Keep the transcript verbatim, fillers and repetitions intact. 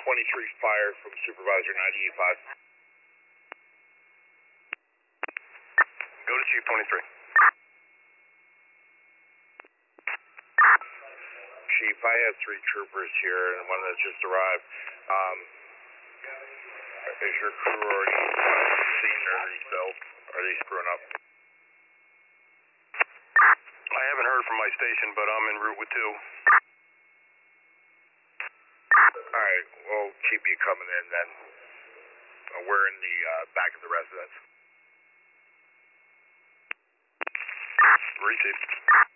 twenty-three fire from Supervisor ninety-eight five. Go to Chief twenty-three. Chief, I have three troopers here and one that just arrived. Um, is your crew already seen or are they still? Are they screwing up? I haven't heard from my station, but I'm en route with two. Alright, we'll keep you coming in then. Uh, we're in the uh, back of the residence. Received.